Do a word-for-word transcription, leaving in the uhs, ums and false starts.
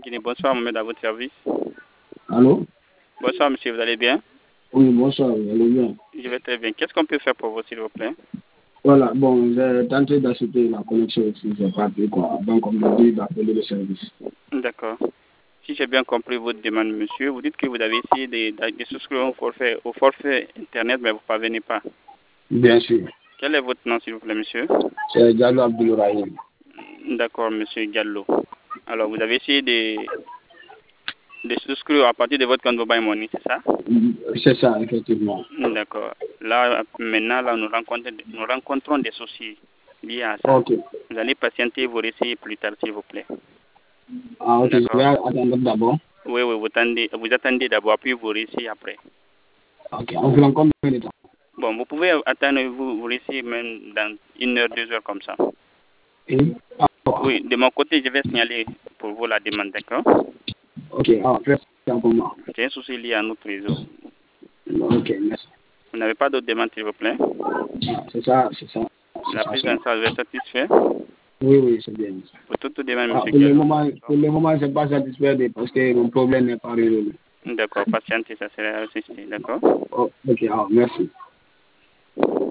Guinée. Bonsoir, Mohamed, à votre service. Allô? Bonsoir, monsieur, vous allez bien? Oui, bonsoir, vous allez bien? Je vais très bien. Qu'est-ce qu'on peut faire pour vous, s'il vous plaît? Voilà, bon, j'ai tenté d'acheter la connexion aussi, j'ai pas pu, quoi. Donc, on me dit d'appeler le service. D'accord. Si j'ai bien compris votre demande, monsieur, vous dites que vous avez essayé de, de, de souscrire au forfait, au forfait Internet, mais vous ne parvenez pas. Bien sûr. Quel est votre nom, s'il vous plaît, monsieur? C'est Diallo Abdoulrahim. D'accord, monsieur Gallo. Alors, vous avez essayé de, de souscrire à partir de votre compte Mobile Money, c'est ça? C'est ça, effectivement. D'accord. Là, maintenant, là, nous rencontrons, nous rencontrons des soucis liés à ça. Ok. Vous allez patienter, vous réessayer plus tard, s'il vous plaît. Ah, ok, je D'accord. vais attendre d'abord. Oui, oui, vous attendez, vous attendez d'abord, puis vous réessayez après. Ok, on vous rencontre combien de temps? Bon, vous pouvez attendre, vous, vous réessayez même dans une heure, deux heures comme ça. Et? Ah, oh, Oui, de mon côté, je vais signaler pour vous la demande, d'accord? ok, ah, faites ça pour moi. C'est un souci lié à notre réseau. Ok, merci. Vous n'avez pas d'autres demandes, s'il vous plaît? Ah, c'est ça, c'est ça. C'est La ça, prise c'est en bon. charge est satisfaite? Oui, oui, c'est bien. Pour toute demande, Ah, monsieur pour le Gallo. moment, pour le moment, je ne suis pas satisfait de- parce que mon problème n'est pas résolu. D'accord, patientez, ça sera assisté, d'accord? Oh, ok, ah, merci.